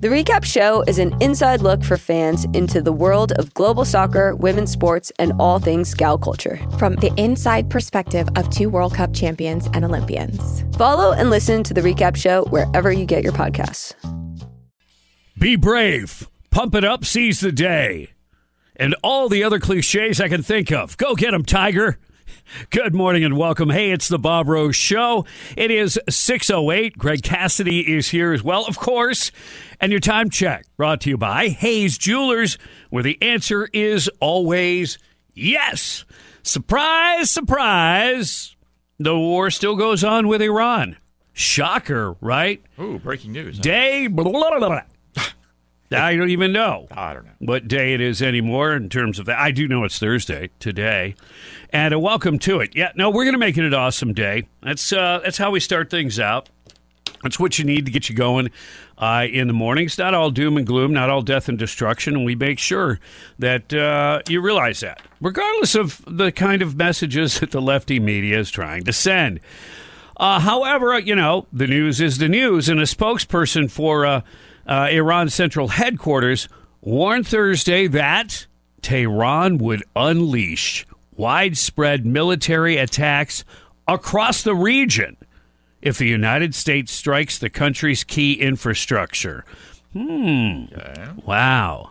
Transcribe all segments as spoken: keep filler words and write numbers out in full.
The Recap Show is an inside look for fans into the world of global soccer, women's sports, and all things gal culture. From the inside perspective of two World Cup champions and Olympians. Follow and listen to The Recap Show wherever you get your podcasts. Be brave. Pump it up, seize the day. And all the other cliches I can think of. Go get 'em, Tiger. Good morning and welcome. Hey, it's the Bob Rose Show. It is six oh eight. Greg Cassidy is here as well, of course. And your time check brought to you by Hayes Jewelers, where the answer is always yes. Surprise, surprise. The war still goes on with Iran. Shocker, right? Ooh, breaking news. Huh? Day, blah, blah, blah, blah. I don't even know. I don't know what day it is anymore in terms of that. I do know it's Thursday today. And a welcome to it. Yeah, no, we're going to make it an awesome day. That's uh, that's how we start things out. That's what you need to get you going uh, in the mornings. Not all doom and gloom, not all death and destruction. And we make sure that uh, you realize that, regardless of the kind of messages that the lefty media is trying to send. Uh, however, you know, the news is the news. And a spokesperson for uh, uh, Iran's central headquarters warned Thursday that Tehran would unleash widespread military attacks across the region if the United States strikes the country's key infrastructure. Hmm. Okay. Wow.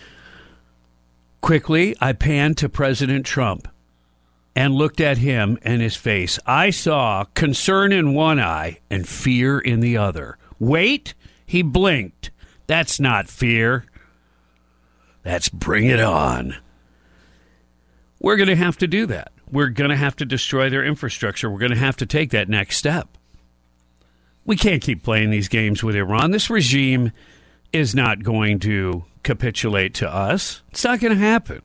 Quickly, I panned to President Trump and looked at him and his face. I saw concern in one eye and fear in the other. Wait, he blinked. That's not fear. That's bring it on. We're going to have to do that. We're going to have to destroy their infrastructure. We're going to have to take that next step. We can't keep playing these games with Iran. This regime is not going to capitulate to us. It's not going to happen.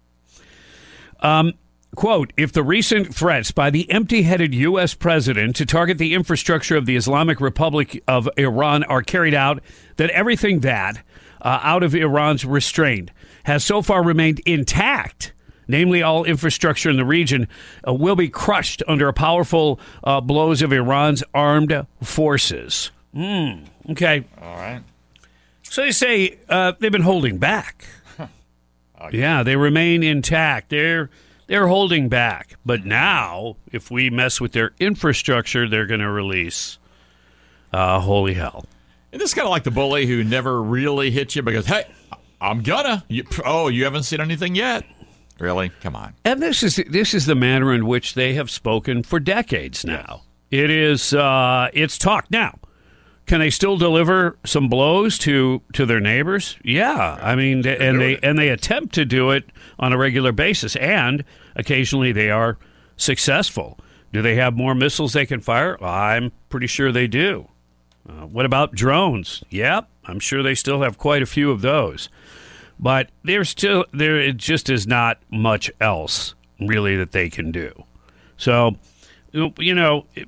Um, quote, if the recent threats by the empty-headed U S president to target the infrastructure of the Islamic Republic of Iran are carried out, then everything that, uh, out of Iran's restraint, has so far remained intact, namely all infrastructure in the region, uh, will be crushed under powerful uh, blows of Iran's armed forces. Mm, okay. All right. So they say uh, they've been holding back. Okay. Yeah, they remain intact. They're they're holding back. But now, if we mess with their infrastructure, they're going to release. Uh, holy hell. And this is kind of like the bully who never really hits you because, hey, I'm gonna. You, oh, you haven't seen anything yet. Really? Come on. And this is this is the manner in which they have spoken for decades now. It is uh, it's talk now. Can they still deliver some blows to, to their neighbors? Yeah, I mean, they, and they and they attempt to do it on a regular basis, and occasionally they are successful. Do they have more missiles they can fire? I'm pretty sure they do. Uh, what about drones? Yep, I'm sure they still have quite a few of those. But there's still there it just is not much else really that they can do. So, you know, it,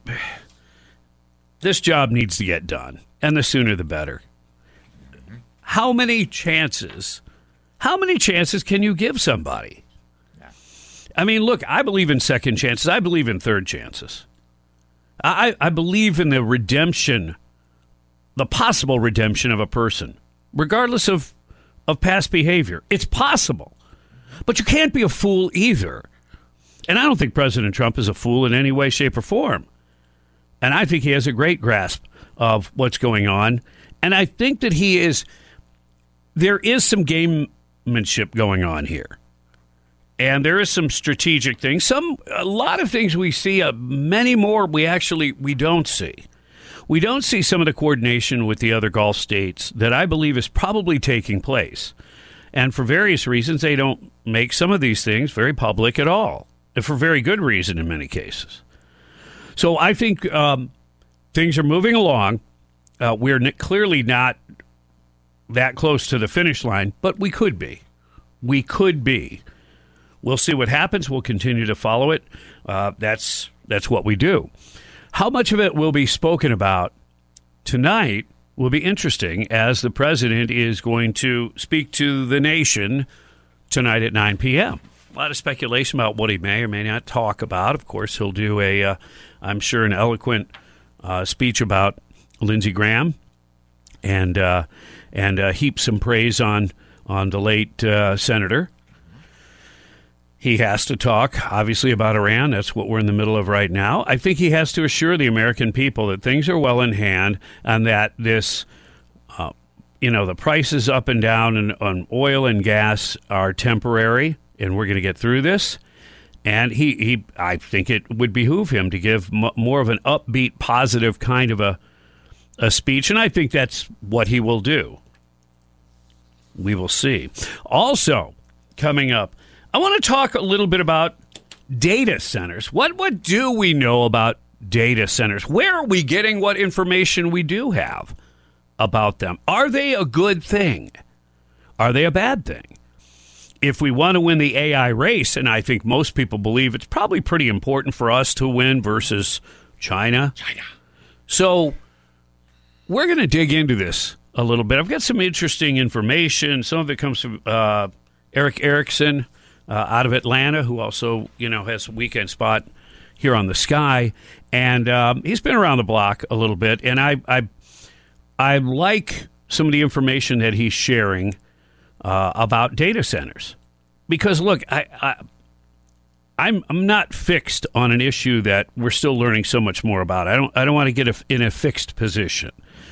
this job needs to get done, and the sooner the better. How many chances? How many chances can you give somebody? I mean, look, I believe in second chances. I believe in third chances. I, I believe in the redemption, the possible redemption of a person, regardless of of past behavior. It's possible. But you can't be a fool either. And I don't think President Trump is a fool in any way, shape, or form. And I think he has a great grasp of what's going on. And I think that he is, there is some gamemanship going on here. And there is some strategic things. Some, a lot of things we see, uh, many more we actually, we don't see. We don't see some of the coordination with the other Gulf states that I believe is probably taking place. And for various reasons, they don't make some of these things very public at all. And for very good reason in many cases. So I think um, things are moving along. Uh, we're n- clearly not that close to the finish line, but we could be. We could be. We'll see what happens. We'll continue to follow it. Uh, that's that's what we do. How much of it will be spoken about tonight will be interesting, as the president is going to speak to the nation tonight at nine p.m. A lot of speculation about what he may or may not talk about. Of course, he'll do a, uh, I'm sure, an eloquent uh, speech about Lindsey Graham and uh, and uh, heap some praise on, on the late uh, senator. He has to talk, obviously, about Iran. That's what we're in the middle of right now. I think he has to assure the American people that things are well in hand and that this, uh, you know, the prices up and down in, on oil and gas are temporary, and we're going to get through this. And he, he, I think it would behoove him to give m- more of an upbeat, positive kind of a, a speech, and I think that's what he will do. We will see. Also, coming up, I want to talk a little bit about data centers. What what do we know about data centers? Where are we getting what information we do have about them? Are they a good thing? Are they a bad thing? If we want to win the A I race, and I think most people believe it's probably pretty important for us to win versus China. China. So we're going to dig into this a little bit. I've got some interesting information. Some of it comes from uh, Eric Erickson, Uh, out of Atlanta, who also, you know, has a weekend spot here on the Sky, and um, he's been around the block a little bit, and I, I, I like some of the information that he's sharing uh, about data centers, because look, I, I, I'm I'm not fixed on an issue that we're still learning so much more about. I don't I don't want to get a, in a fixed position.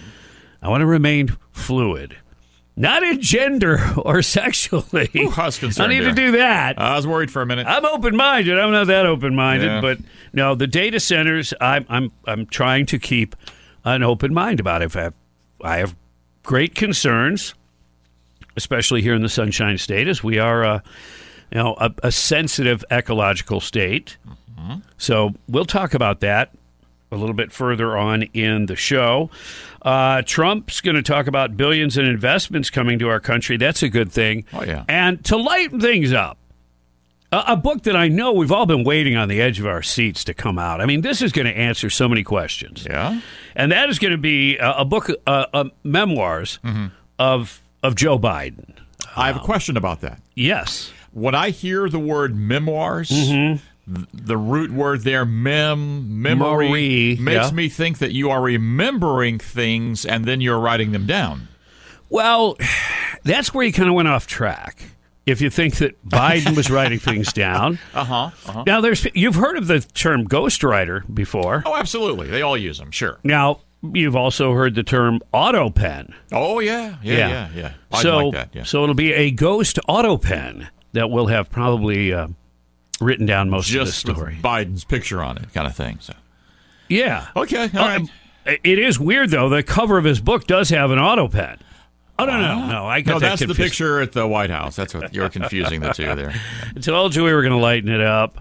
I want to remain fluid. Not in gender or sexually. Ooh, I was concerned I need there. to do that. I was worried for a minute. I'm open-minded. I'm not that open-minded, Yeah. but no, the data centers. I'm I'm I'm trying to keep an open mind about it. I have, I have great concerns, especially here in the Sunshine State, as we are, uh, you know, a, a sensitive ecological state. Mm-hmm. So we'll talk about that a little bit further on in the show. Uh, Trump's going to talk about billions in investments coming to our country. That's a good thing. Oh, yeah. And to lighten things up, a, a book that I know we've all been waiting on the edge of our seats to come out. I mean, this is going to answer so many questions. Yeah. And that is going to be a, a book, uh, uh, memoirs mm-hmm. of of Joe Biden. I have a question about that. Yes. When I hear the word memoirs, Mm-hmm. the root word there, mem, memory, Marie, makes yeah. me think that you are remembering things and then you're writing them down. Well, that's where you kind of went off track. If you think that Biden was writing things down. Uh-huh, uh-huh. Now, there's you've heard of the term ghostwriter before. Oh, absolutely. They all use them, sure. Now, you've also heard the term auto pen. Oh, yeah, yeah, yeah, yeah. yeah. I so, like that, yeah. So it'll be a ghost auto pen that will have probably uh, written down most Just of the story. with Biden's picture on it kind of thing. So. Yeah. Okay, all Uh, right. It is weird, though. The cover of his book does have an auto pen. Oh, no, no, no. I got No, that that's the confused. picture at the White House. That's what you're confusing the two there. I told you we were going to lighten it up.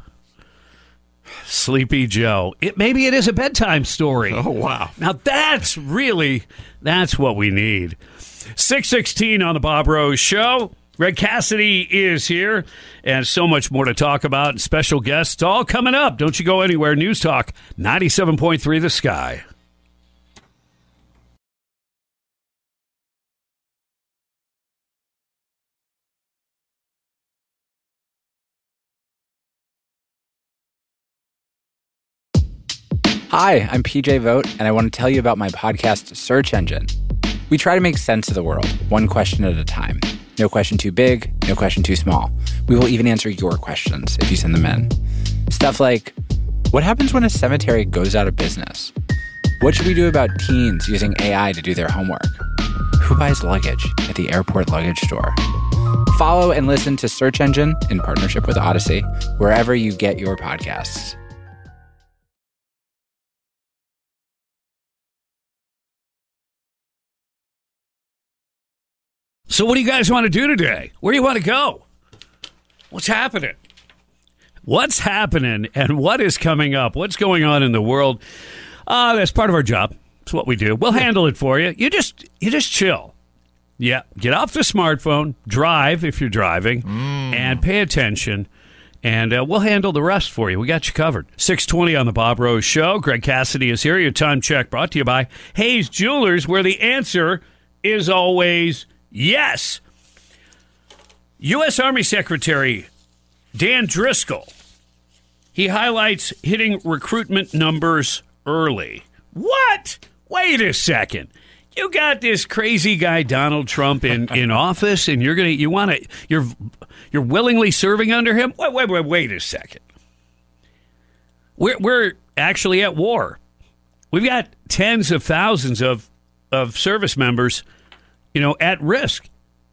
Sleepy Joe. It maybe it is a bedtime story. Oh, wow. Now that's really that's what we need. six sixteen on the Bob Rose Show. Greg Cassidy is here, and so much more to talk about. And special guests all coming up. Don't you go anywhere. News Talk ninety-seven point three The Sky. Hi, I'm P J Vogt, and I want to tell you about my podcast, Search Engine. We try to make sense of the world, one question at a time. No question too big, no question too small. We will even answer your questions if you send them in. Stuff like, what happens when a cemetery goes out of business? What should we do about teens using A I to do their homework? Who buys luggage at the airport luggage store? Follow and listen to Search Engine in partnership with Odyssey, wherever you get your podcasts. So what do you guys want to do today? Where do you want to go? What's happening? What's happening and what is coming up? What's going on in the world? Uh, that's part of our job. It's what we do. We'll handle it for you. You just you just chill. Yeah, get off the smartphone, drive if you're driving, mm. and pay attention, and uh, we'll handle the rest for you. We got you covered. six twenty on the Bob Rose Show. Greg Cassidy is here. Your time check brought to you by Hayes Jewelers, where the answer is always yes. U S. Army Secretary Dan Driscoll, he highlights hitting recruitment numbers early. What? Wait a second. You got this crazy guy Donald Trump in, in office, and you're gonna you want to you're you're willingly serving under him. Wait, wait, wait, wait a second. We're we're actually at war. We've got tens of thousands of of service members, you know, at risk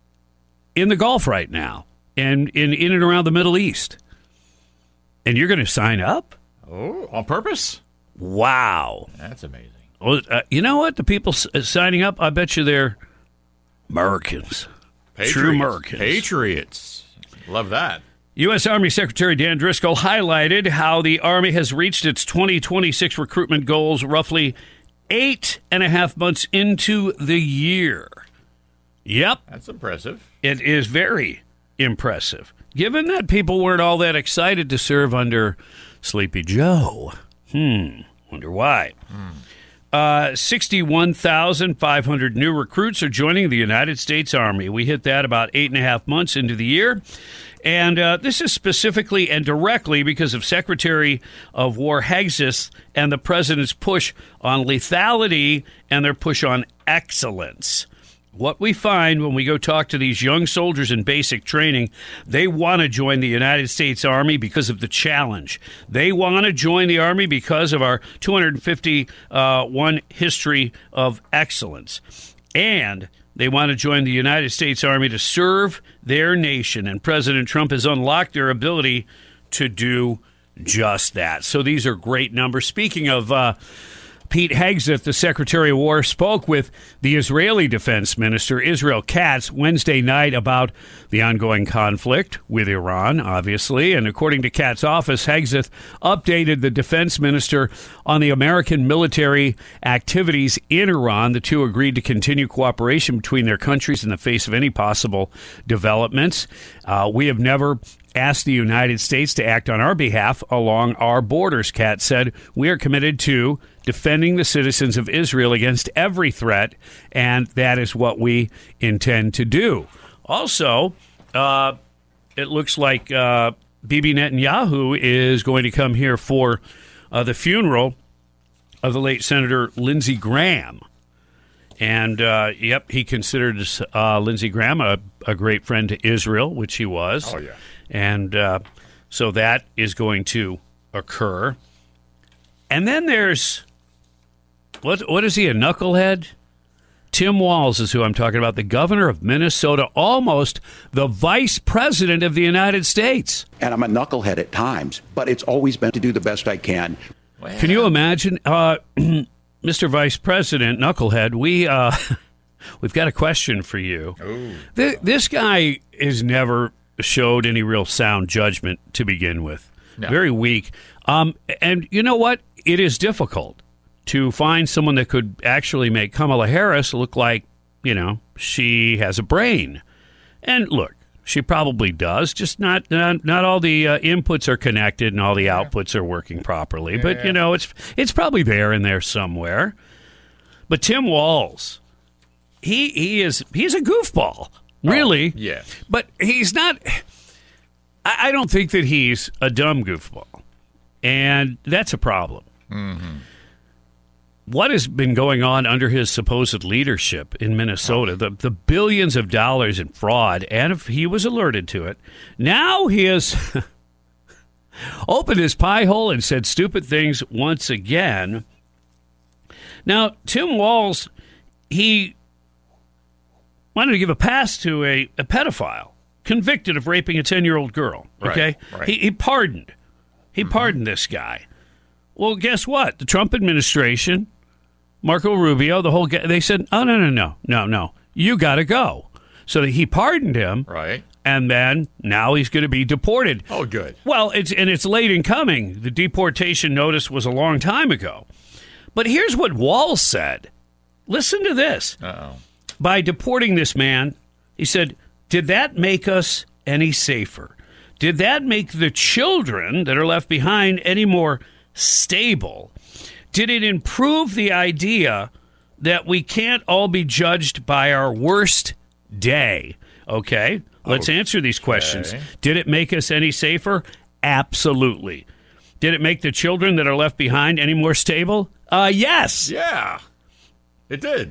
in the Gulf right now, and in in and around the Middle East. And you're going to sign up? Oh, on purpose? Wow, that's amazing. Well, uh, you know what? The people s- signing up, I bet you they're Americans. Patriots. True Americans. Patriots. Love that. U S. Army Secretary Dan Driscoll highlighted how the Army has reached its twenty twenty-six recruitment goals roughly eight and a half months into the year. Yep. That's impressive. It is very impressive. Given that people weren't all that excited to serve under Sleepy Joe. Hmm. Wonder why. Hmm. Uh, sixty-one thousand five hundred new recruits are joining the United States Army. We hit that about eight and a half months into the year. And uh, this is specifically and directly because of Secretary of War Hegseth and the president's push on lethality and their push on excellence. What we find when we go talk to these young soldiers in basic training, they want to join the United States Army because of the challenge. They want to join the Army because of our two hundred fifty-one history of excellence. And they want to join the United States Army to serve their nation. And President Trump has unlocked their ability to do just that. So these are great numbers. Speaking of uh, Pete Hegseth, the Secretary of War, spoke with the Israeli Defense Minister, Israel Katz, Wednesday night about the ongoing conflict with Iran, obviously. And according to Katz's office, Hegseth updated the defense minister on the American military activities in Iran. The two agreed to continue cooperation between their countries in the face of any possible developments. Uh, we have never asked the United States to act on our behalf along our borders, Katz said. We are committed to defending the citizens of Israel against every threat, and that is what we intend to do. Also, uh, it looks like uh, Bibi Netanyahu is going to come here for uh, the funeral of the late Senator Lindsey Graham. And, uh, yep, he considers uh, Lindsey Graham a, a great friend to Israel, which he was. Oh, yeah. And uh, so that is going to occur. And then there's, what? what is he, a knucklehead? Tim Walz is who I'm talking about, the governor of Minnesota, almost the vice president of the United States. And I'm a knucklehead at times, but it's always been to do the best I can. Well. Can you imagine, uh, Mister Vice President, knucklehead, we, uh, we've got a question for you. Th- this guy is never showed any real sound judgment to begin with. No. Very weak. Um, and you know what? It is difficult to find someone that could actually make Kamala Harris look like, you know, she has a brain. And look, she probably does, just not not, not all the uh, inputs are connected and all the yeah. outputs are working properly. Yeah. But, you know, it's it's probably there in there somewhere. But Tim Walz, he he is he's a goofball. Really? Oh, yeah. But he's not, I, I don't think that he's a dumb goofball. And that's a problem. Mm-hmm. What has been going on under his supposed leadership in Minnesota, oh. the, the billions of dollars in fraud, and if he was alerted to it, now he has opened his pie hole and said stupid things once again. Now, Tim Walz, he wanted to give a pass to a, a pedophile convicted of raping a ten-year-old girl, okay? Right, right. He, he pardoned. He mm-hmm. pardoned this guy. Well, guess what? The Trump administration, Marco Rubio, the whole guy, they said, oh, no, no, no, no, no. You got to go. So he pardoned him. Right. And then now he's going to be deported. Oh, good. Well, it's and it's late in coming. The deportation notice was a long time ago. But here's what Walz said. Listen to this. Uh-oh. By deporting this man, he said, did that make us any safer? Did that make the children that are left behind any more stable? Did it improve the idea that we can't all be judged by our worst day? Okay, let's okay. answer these questions. Did it make us any safer? Absolutely. Did it make the children that are left behind any more stable? Uh, yes. Yeah, it did.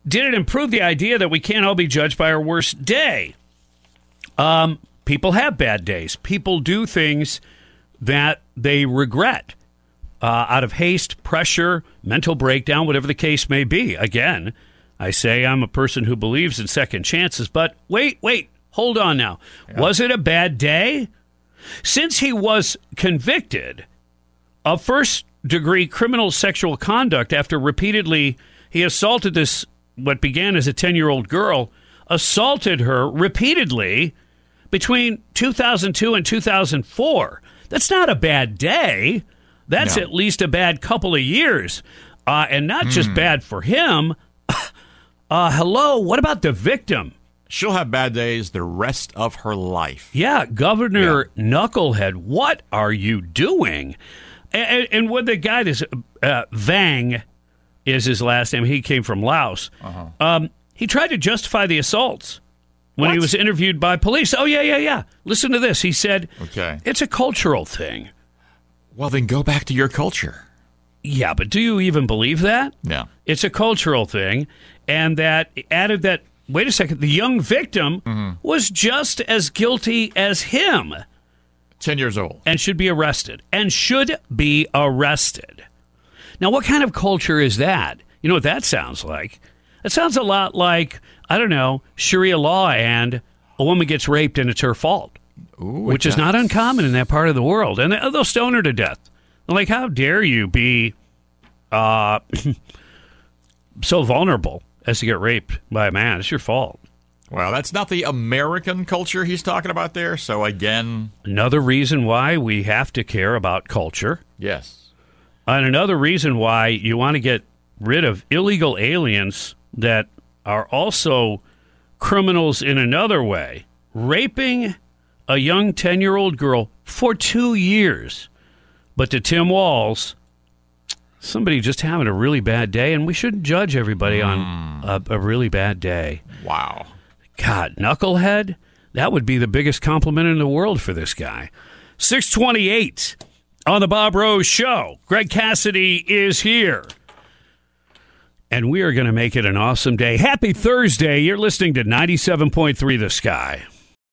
Did it improve the idea that we can't all be judged by our worst day? Um, people have bad days. People do things that they regret uh, out of haste, pressure, mental breakdown, whatever the case may be. Again, I say I'm a person who believes in second chances, but wait, wait, hold on now. Yeah. Was it a bad day? Since he was convicted of first-degree criminal sexual conduct after repeatedly he assaulted this, what began as a ten-year-old girl, assaulted her repeatedly between two thousand two and two thousand four. That's not a bad day. That's no. at least a bad couple of years. Uh, and not mm. just bad for him. Uh, hello, what about the victim? She'll have bad days the rest of her life. Yeah, Governor yeah. Knucklehead, what are you doing? And, and with the guy, this uh, Vang is his last name. He came from Laos. Uh-huh. Um, he tried to justify the assaults when what? he was interviewed by police. Oh, yeah, yeah, yeah. Listen to this. He said, okay. it's a cultural thing. Well, then go back to your culture. Yeah, but do you even believe that? No. It's a cultural thing. And that added that, wait a second, the young victim mm-hmm. was just as guilty as him. Ten years old. And should be arrested. And should be arrested. Now, what kind of culture is that? You know what that sounds like? It sounds a lot like, I don't know, Sharia law and a woman gets raped and it's her fault. Ooh, which does. is not uncommon in that part of the world. And they'll stone her to death. Like, how dare you be uh, so vulnerable as to get raped by a man? It's your fault. Well, that's not the American culture he's talking about there. So, again... Another reason why we have to care about culture. Yes. And another reason why you want to get rid of illegal aliens that are also criminals in another way. Raping a young ten-year-old girl for two years. But to Tim Walz, somebody just having a really bad day, and we shouldn't judge everybody mm. on a, a really bad day. Wow. God, knucklehead, that would be the biggest compliment in the world for this guy. six twenty-eight on the Bob Rose Show. Greg Cassidy is here. And we are going to make it an awesome day. Happy Thursday. You're listening to ninety-seven point three The Sky.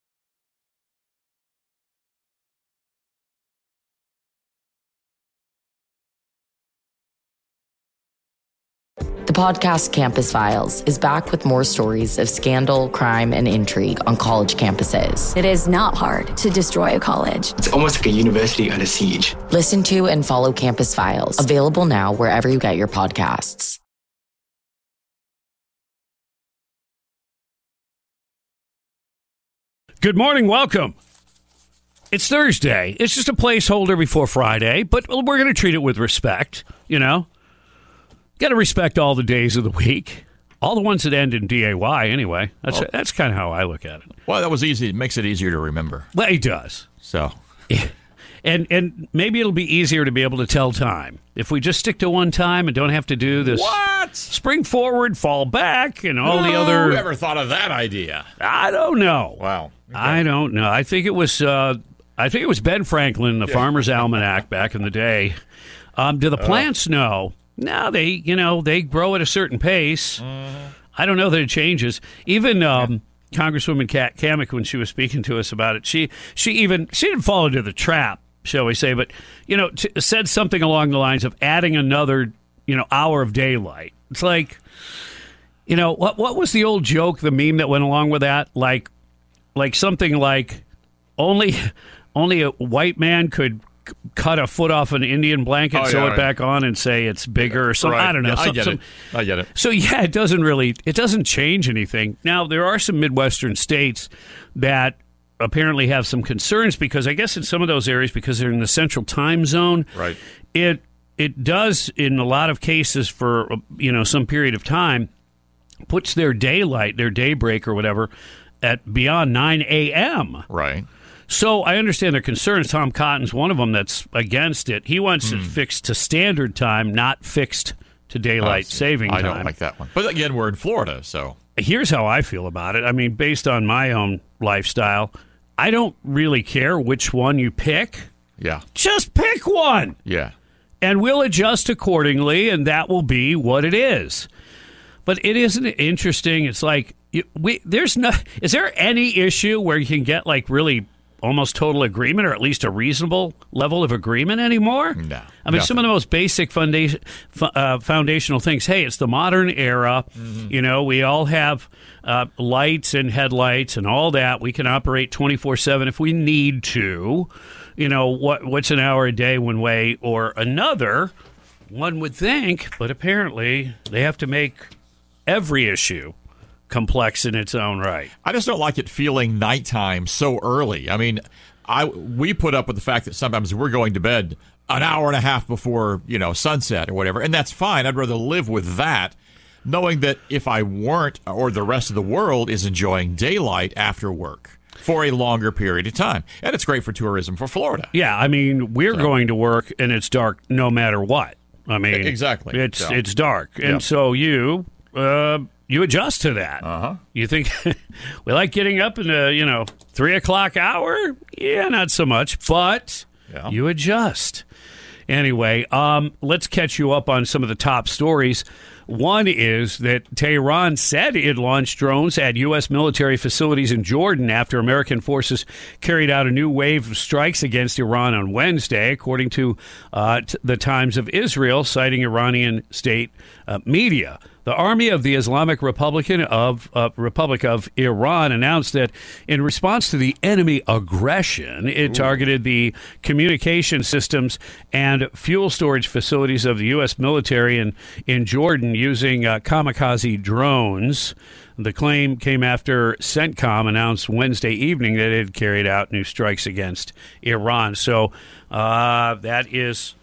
The podcast Campus Files is back with more stories of scandal, crime, and intrigue on college campuses. It is not hard to destroy a college. It's almost like a university under siege. Listen to and follow Campus Files, available now wherever you get your podcasts. Good morning, welcome. It's Thursday. It's just a placeholder before Friday, but we're going to treat it with respect, you know? Got to respect all the days of the week. All the ones that end in D A Y, anyway. That's well, that's kind of how I look at it. Well, that was easy. It makes it easier to remember. Well, it does. So. And and maybe it'll be easier to be able to tell time. If we just stick to one time and don't have to do this what? spring forward, fall back, and all no, the other... Who ever thought of that idea? I don't know. Wow. Okay. I don't know. I think it was uh, I think it was Ben Franklin, the yeah. Farmer's Almanac back in the day. Um, do the plants uh. know? No, they, you know, they grow at a certain pace. Uh-huh. I don't know that it changes. Even um, yeah. Congresswoman Kat Kamek, when she was speaking to us about it, she she even, she didn't fall into the trap, shall we say, but, you know, t- said something along the lines of adding another, you know, hour of daylight. It's like, you know, what what was the old joke, the meme that went along with that? Like, like something like only only a white man could cut a foot off an Indian blanket, oh, sew yeah, it right. back on, and say it's bigger or something. Right. I don't know. Yeah, some, I get some, it. I get it. So, yeah, it doesn't really, it doesn't change anything. Now, there are some Midwestern states that apparently have some concerns because I guess in some of those areas, because they're in the central time zone, right. it it does, in a lot of cases for, you know, some period of time, puts their daylight, their daybreak or whatever, at beyond nine a.m. Right. So I understand their concerns. Tom Cotton's one of them that's against it. He wants mm. it fixed to standard time, not fixed to daylight oh, saving I time. I don't like that one. But again, we're in Florida, so. Here's how I feel about it. I mean, based on my own lifestyle, I don't really care which one you pick. Yeah. Just pick one. Yeah. And we'll adjust accordingly, and that will be what it is. But it isn't interesting. It's like you- we there's no. Is there any issue where you can get like really almost total agreement, or at least a reasonable level of agreement anymore? No. I mean, nothing. some of the most basic foundation, uh, foundational things. Hey, it's the modern era. Mm-hmm. You know, we all have uh, lights and headlights and all that. We can operate twenty-four seven if we need to. You know, what what's an hour a day one way or another? One would think, but apparently they have to make every issue complex in its own right. I just don't like it feeling nighttime so early. I mean, I we put up with the fact that sometimes we're going to bed an hour and a half before, you know, sunset or whatever, and that's fine. I'd rather live with that, knowing that if I weren't, or the rest of the world is enjoying daylight after work for a longer period of time. And it's great for tourism for Florida. Yeah, I mean, we're So. going to work and it's dark no matter what. I mean, Exactly. It's So. it's dark, and Yep. so you uh, you adjust to that. Uh-huh. You think we like getting up in the you know three o'clock hour? Yeah, not so much, but Yeah. you adjust. Anyway, um, let's catch you up on some of the top stories. One is that Tehran said it launched drones at U S military facilities in Jordan after American forces carried out a new wave of strikes against Iran on Wednesday, according to uh, t- the Times of Israel, citing Iranian state uh, media. The Army of the Islamic Republican of uh, Republic of Iran announced that in response to the enemy aggression, it targeted the communication systems and fuel storage facilities of the U S military in, in Jordan using uh, kamikaze drones. The claim came after CENTCOM announced Wednesday evening that it had carried out new strikes against Iran. So uh, that is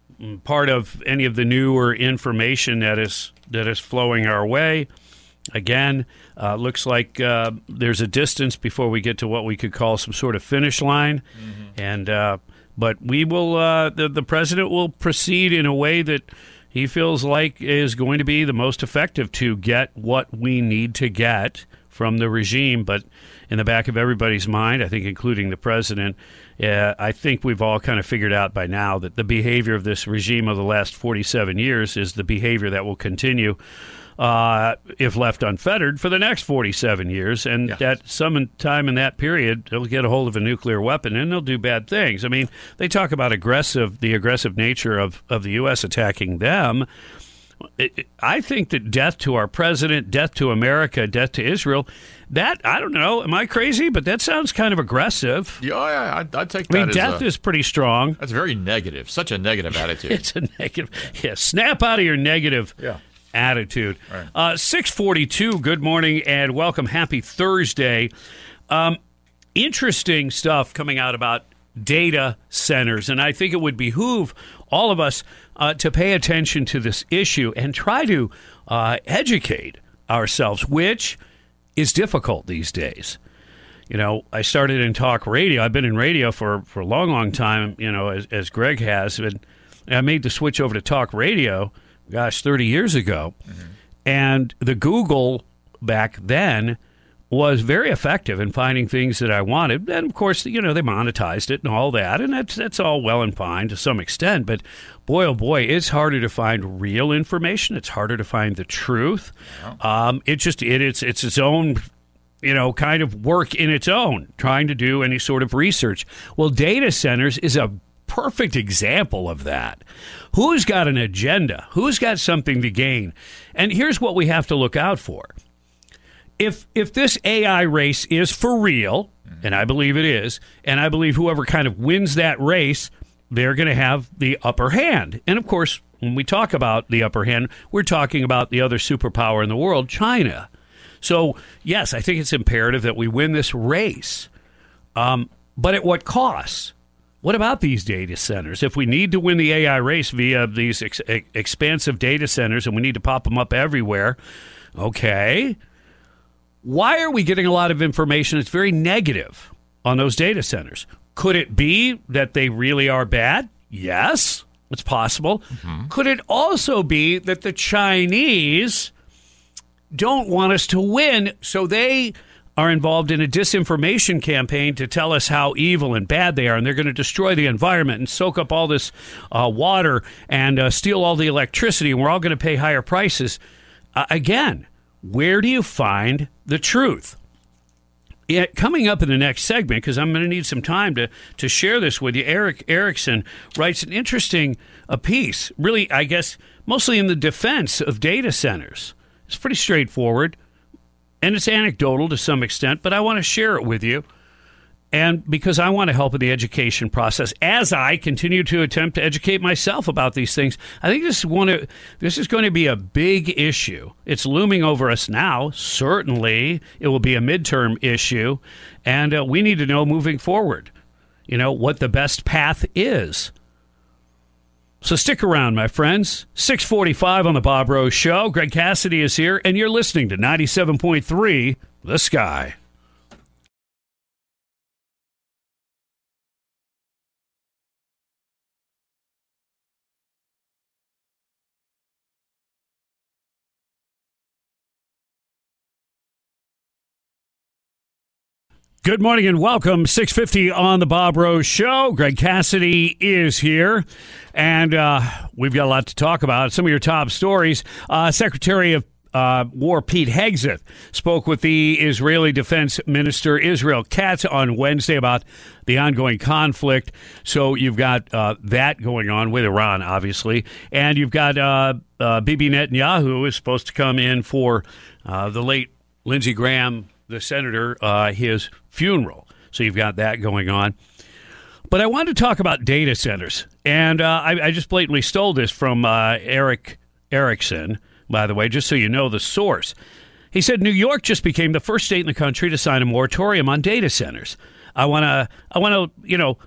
part of any of the newer information that is that is flowing our way. Again, uh, looks like uh, there's a distance before we get to what we could call some sort of finish line, mm-hmm. and uh, but we will. Uh, the the president will proceed in a way that he feels like is going to be the most effective to get what we need to get from the regime. But in the back of everybody's mind, I think, including the president, uh, I think we've all kind of figured out by now that the behavior of this regime of the last forty-seven years is the behavior that will continue, uh, if left unfettered, for the next forty-seven years. And Yeah. that sometime in that period, they'll get a hold of a nuclear weapon and they'll do bad things. I mean, they talk about aggressive, the aggressive nature of, of the U S attacking them. It, I think that death to our president, death to America, death to Israel, that, I don't know, am I crazy? But that sounds kind of aggressive. Yeah, yeah I'd, I'd take I mean, that death as a, is pretty strong. that's very negative. Such a negative attitude. It's a negative. Yeah, snap out of your negative Yeah. attitude. Right. Uh, six forty-two, good morning and welcome. Happy Thursday. Um, interesting stuff coming out about data centers, and I think it would behoove all of us uh, to pay attention to this issue and try to uh, educate ourselves, which is difficult these days. You know, I started in talk radio. I've been in radio for, for a long, long time, you know, as, as Greg has. And I made the switch over to talk radio, gosh, thirty years ago. Mm-hmm. And the Google back then was very effective in finding things that I wanted. And, of course, you know, they monetized it and all that. And that's, that's all well and fine to some extent. But, boy, oh, boy, it's harder to find real information. It's harder to find the truth. Yeah. Um, it just it, it's it's its own, you know, kind of work in its own, trying to do any sort of research. Well, data centers is a perfect example of that. Who's got an agenda? Who's got something to gain? And here's what we have to look out for. If if this A I race is for real, and I believe it is, and I believe whoever kind of wins that race, they're going to have the upper hand. And, of course, when we talk about the upper hand, we're talking about the other superpower in the world, China. So, yes, I think it's imperative that we win this race. Um, but at what cost? What about these data centers? If we need to win the A I race via these ex- expansive data centers and we need to pop them up everywhere, okay, why are we getting a lot of information that's very negative on those data centers? Could it be that they really are bad? Yes, it's possible. Mm-hmm. Could it also be that the Chinese don't want us to win, so they are involved in a disinformation campaign to tell us how evil and bad they are, and they're going to destroy the environment and soak up all this uh, water and uh, steal all the electricity, and we're all going to pay higher prices? uh, again, where do you find the truth? It, coming up in the next segment, because I'm going to need some time to, to share this with you, Eric Erickson writes an interesting uh, piece, really, I guess, mostly in the defense of data centers. It's pretty straightforward, and it's anecdotal to some extent, but I want to share it with you. And because I want to help in the education process, as I continue to attempt to educate myself about these things, I think this is, one of, this is going to be a big issue. It's looming over us now. Certainly, it will be a midterm issue. And uh, we need to know moving forward, you know, what the best path is. So stick around, my friends. six forty-five on the Bob Rose Show. Greg Cassidy is here, and you're listening to ninety-seven point three The Sky. Good morning and welcome. six fifty on the Bob Rose Show. Greg Cassidy is here, and uh, we've got a lot to talk about. Some of your top stories. Uh, Secretary of uh, War Pete Hegseth spoke with the Israeli Defense Minister Israel Katz on Wednesday about the ongoing conflict. So you've got uh, that going on with Iran, obviously, and you've got uh, uh, Bibi Netanyahu is supposed to come in for uh, the late Lindsey Graham, the senator, uh, his funeral. So you've got that going on. But I wanted to talk about data centers. And uh, I, I just blatantly stole this from uh, Eric Erickson, by the way, just so you know the source. He said New York just became the first state in the country to sign a moratorium on data centers. I want to, I want to, you know,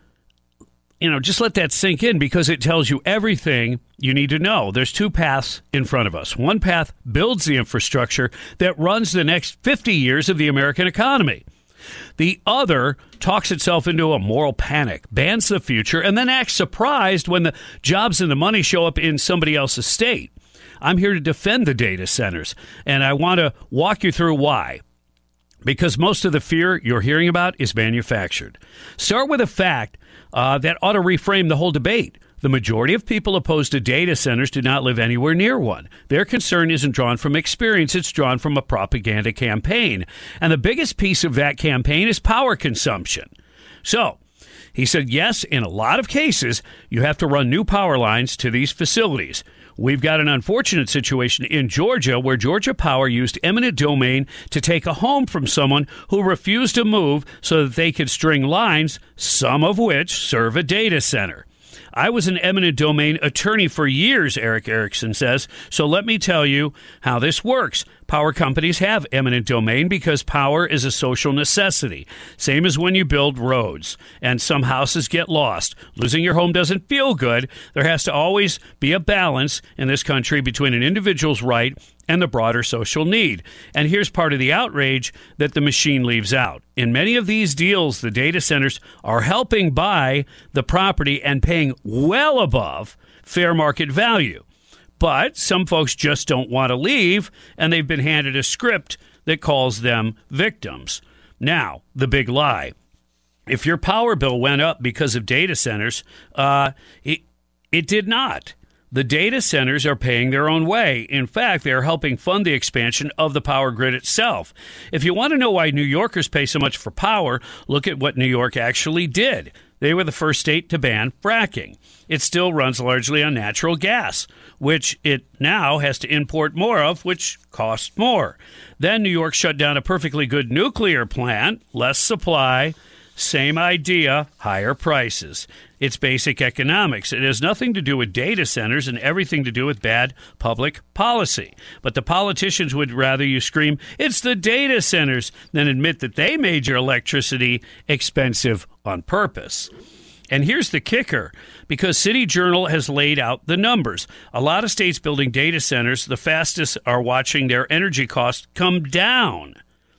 you know, just let that sink in because it tells you everything you need to know. There's two paths in front of us. One path builds the infrastructure that runs the next fifty years of the American economy. The other talks itself into a moral panic, bans the future, and then acts surprised when the jobs and the money show up in somebody else's state. I'm here to defend the data centers, and I want to walk you through why. Because most of the fear you're hearing about is manufactured. Start with a fact uh, that ought to reframe the whole debate. The majority of people opposed to data centers do not live anywhere near one. Their concern isn't drawn from experience, it's drawn from a propaganda campaign. And the biggest piece of that campaign is power consumption. So, he said, yes, in a lot of cases, you have to run new power lines to these facilities. We've got an unfortunate situation in Georgia where Georgia Power used eminent domain to take a home from someone who refused to move so that they could string lines, some of which serve a data center. I was an eminent domain attorney for years, Eric Erickson says, so let me tell you how this works. Power companies have eminent domain because power is a social necessity. Same as when you build roads, and some houses get lost. Losing your home doesn't feel good. There has to always be a balance in this country between an individual's right and the broader social need. And here's part of the outrage that the machine leaves out. In many of these deals, the data centers are helping buy the property and paying well above fair market value. But some folks just don't want to leave, and they've been handed a script that calls them victims. Now, the big lie. If your power bill went up because of data centers, uh, it, it did not. The data centers are paying their own way. In fact, they are helping fund the expansion of the power grid itself. If you want to know why New Yorkers pay so much for power, look at what New York actually did. They were the first state to ban fracking. It still runs largely on natural gas, which it now has to import more of, which costs more. Then New York shut down a perfectly good nuclear plant, less supply, same idea, higher prices. It's basic economics. It has nothing to do with data centers and everything to do with bad public policy. But the politicians would rather you scream, it's the data centers, than admit that they made your electricity expensive on purpose. And here's the kicker, because City Journal has laid out the numbers. A lot of states building data centers, the fastest are watching their energy costs come down,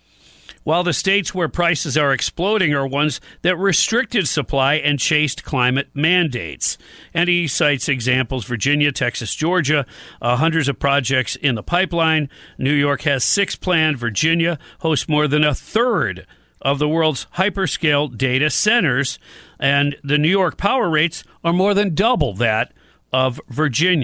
while the states where prices are exploding are ones that restricted supply and chased climate mandates. And he cites examples: Virginia, Texas, Georgia, uh, hundreds of projects in the pipeline. New York has six planned. Virginia hosts more than a third of the world's hyperscale data centers, and the New York power rates are more than double that of Virginia.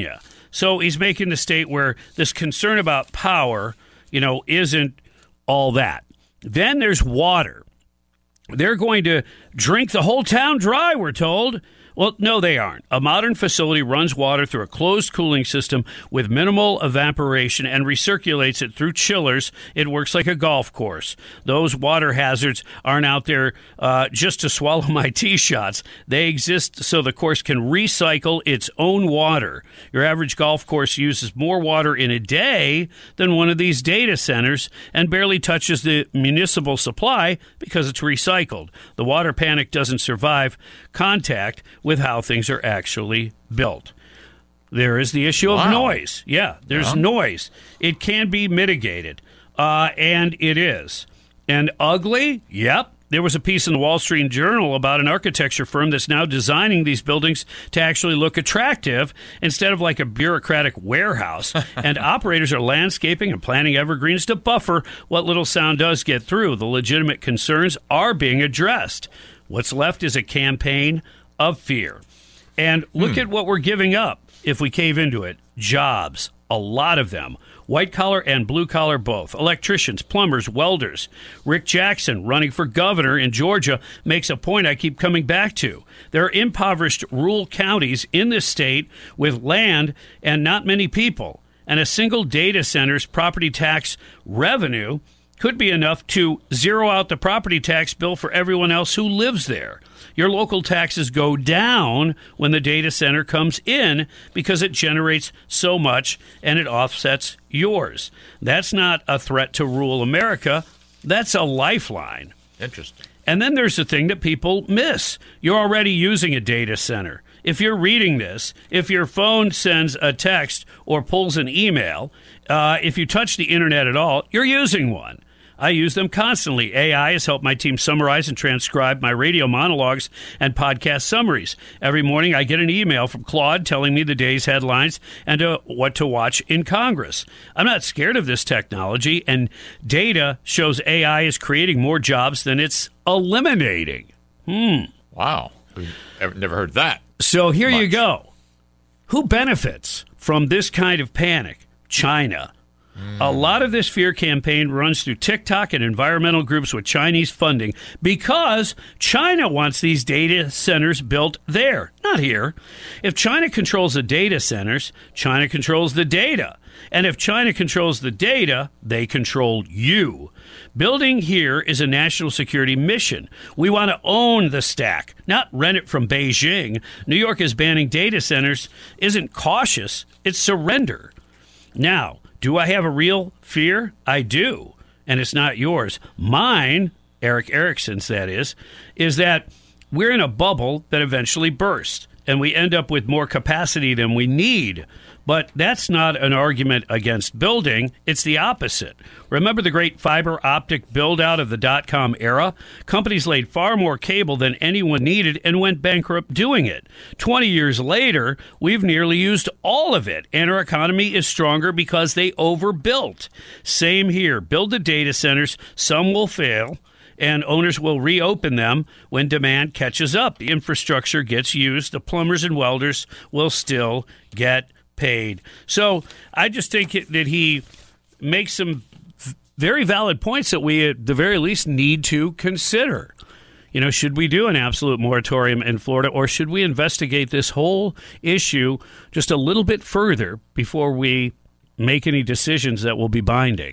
So he's making the state where this concern about power, you know, isn't all that. Then there's water. They're going to drink the whole town dry, we're told. Well, no, they aren't. A modern facility runs water through a closed cooling system with minimal evaporation and recirculates it through chillers. It works like a golf course. Those water hazards aren't out there uh, just to swallow my tee shots. They exist so the course can recycle its own water. Your average golf course uses more water in a day than one of these data centers and barely touches the municipal supply because it's recycled. The water panic doesn't survive contact with how things are actually built. There is the issue wow. of noise. Yeah, there's yeah. noise. It can be mitigated, uh, and it is. And ugly? Yep. There was a piece in the Wall Street Journal about an architecture firm that's now designing these buildings to actually look attractive instead of like a bureaucratic warehouse. And operators are landscaping and planting evergreens to buffer what little sound does get through. The legitimate concerns are being addressed. What's left is a campaign of fear. And look hmm. at what we're giving up if we cave into it. Jobs, a lot of them. White collar and blue collar both. Electricians, plumbers, welders. Rick Jackson, running for governor in Georgia, makes a point I keep coming back to. There are impoverished rural counties in this state with land and not many people. And a single data center's property tax revenue could be enough to zero out the property tax bill for everyone else who lives there. Your local taxes go down when the data center comes in because it generates so much and it offsets yours. That's not a threat to rural America. That's a lifeline. Interesting. And then there's the thing that people miss. You're already using a data center. If you're reading this, if your phone sends a text or pulls an email, uh, if you touch the internet at all, you're using one. I use them constantly. A I has helped my team summarize and transcribe my radio monologues and podcast summaries. Every morning I get an email from Claude telling me the day's headlines and uh, what to watch in Congress. I'm not scared of this technology, and data shows A I is creating more jobs than it's eliminating. Hmm. Wow. I've never heard that. So here much. you go. Who benefits from this kind of panic? China. A lot of this fear campaign runs through TikTok and environmental groups with Chinese funding because China wants these data centers built there, not here. If China controls the data centers, China controls the data. And if China controls the data, they control you. Building here is a national security mission. We want to own the stack, not rent it from Beijing. New York is banning data centers isn't cautious, it's surrender. Now, do I have a real fear? I do. And it's not yours. Mine, Eric Erickson's that is, is that we're in a bubble that eventually bursts, and we end up with more capacity than we need. But that's not an argument against building. It's the opposite. Remember the great fiber optic build-out of the dot-com era? Companies laid far more cable than anyone needed and went bankrupt doing it. Twenty years later, we've nearly used all of it, and our economy is stronger because they overbuilt. Same here. Build the data centers. Some will fail, and owners will reopen them when demand catches up. The infrastructure gets used. The plumbers and welders will still get paid. So I just think that he makes some very valid points that we, at the very least, need to consider. You know, should we do an absolute moratorium in Florida, or should we investigate this whole issue just a little bit further before we make any decisions that will be binding?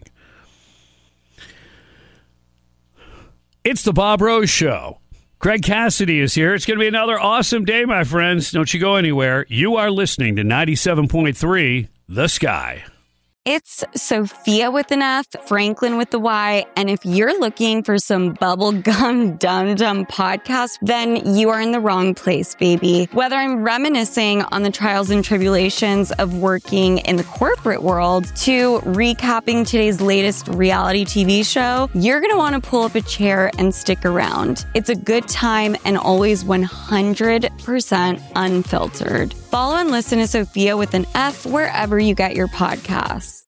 It's the Bob Rose Show. Greg Cassidy is here. It's going to be another awesome day, my friends. Don't you go anywhere. You are listening to ninety-seven point three The Sky. It's Sophia with an F, Franklin with the Y, and if you're looking for some bubblegum dum-dum podcast, then you are in the wrong place, baby. Whether I'm reminiscing on the trials and tribulations of working in the corporate world to recapping today's latest reality T V show, you're going to want to pull up a chair and stick around. It's a good time and always one hundred percent unfiltered. Follow and listen to Sophia with an F wherever you get your podcasts.